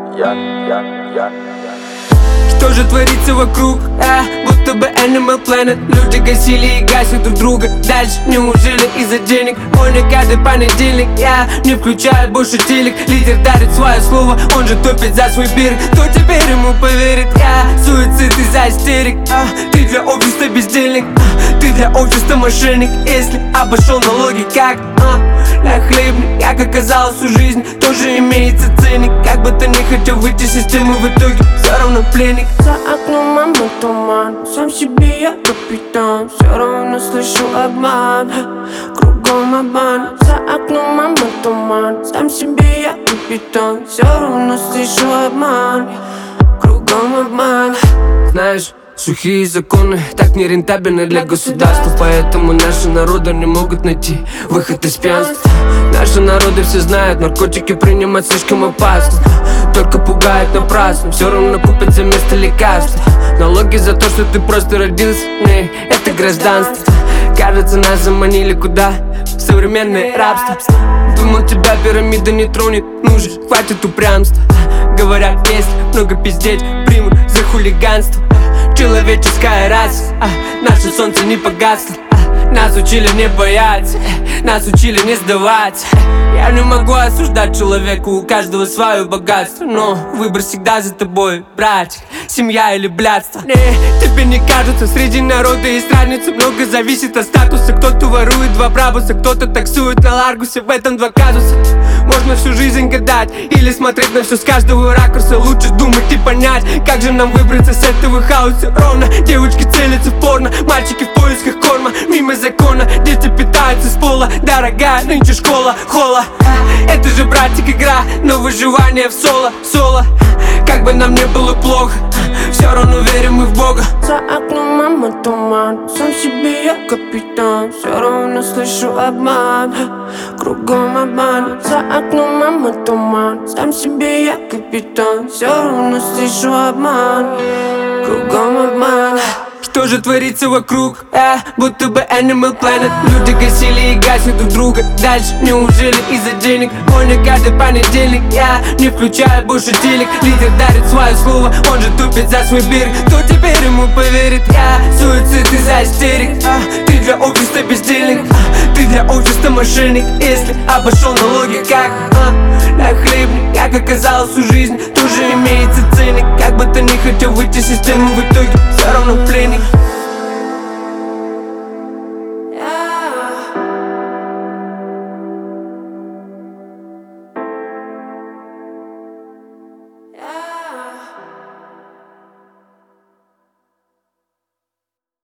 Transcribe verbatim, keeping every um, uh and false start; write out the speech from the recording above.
я, я, я. Что же творится вокруг, а? Будто бы Animal Planet. Люди гасили и гасят друг друга. Дальше неужели из-за денег? Мой на каждый понедельник я не включаю больше телек. Лидер дарит свое слово, он же топит за свой берег. Кто теперь ему поверит? Я суицид из-за истерик, а? Ты для общества бездельник, а? Ты для общества мошенник. Если обошел налоги как, а? На хлебник, как оказалось, у жизни тоже имеется ценник. Как бы ты не хотел выйти из системы, в итоге все равно пленник. За окном мама туман, сам себе я капитан. Все равно слышу обман, кругом обман. За окном мама туман, сам себе я капитан. Все равно слышу обман, кругом обман. Знаешь, сухие законы так нерентабельны для государства. Поэтому наши народы не могут найти выход из пьянства. Наши народы все знают, наркотики принимать слишком опасно. Только пугают напрасно, все равно купят за место лекарства. Налоги за то, что ты просто родился, не, это гражданство. Кажется, нас заманили куда? В современное рабство. Думал, тебя пирамида не тронет, ну же, хватит упрямства. Говорят, есть много пиздеть, примут за хулиганство. Человеческая раса, а, наше солнце не погасло, а, нас учили не бояться, нас учили не сдаваться. Я не могу осуждать человека, у каждого свое богатство. Но выбор всегда за тобой, братик, семья или блядство. Не, тебе не кажется, среди народа есть разница. Много зависит от статуса. Кто-то ворует два брабуса, кто-то таксует на Ларгусе. В этом два казуса. Можно всю жизнь гадать или смотреть на все с каждого ракурса. Лучше думать и понять, как же нам выбраться с этого хаоса. Ровно, девочки целятся в порно, мальчики в поисках корма. Мимо закона, дети питаются с пола. Дорогая нынче школа, хола. Это же, братик, игра, но выживание в соло, соло. Как бы нам не было плохо, все равно верим мы в Бога. За окном мама туман, сам себе я капитан. Все равно слышу обман, кругом обман. За окном мама туман, сам себе я капитан. Все равно слышу обман, кругом обман. Что же творится вокруг, а? Будто бы Animal Planet. Люди гасили и гасят друг друга. Дальше неужели из-за денег? Мой на каждый понедельник я не включаю больше телек. Лидер дарит свое слово, он же тупит за свой берег. Кто теперь ему поверит? Я суицид из-за истерик, а? Ты для общества бездельник, а? Ты для общества мошенник. Если обошел налоги как, а? На хлебник, как оказалось, у жизни тоже имеется ценник. Как бы ты не хотел выйти из системы, в итоге все равно пленник.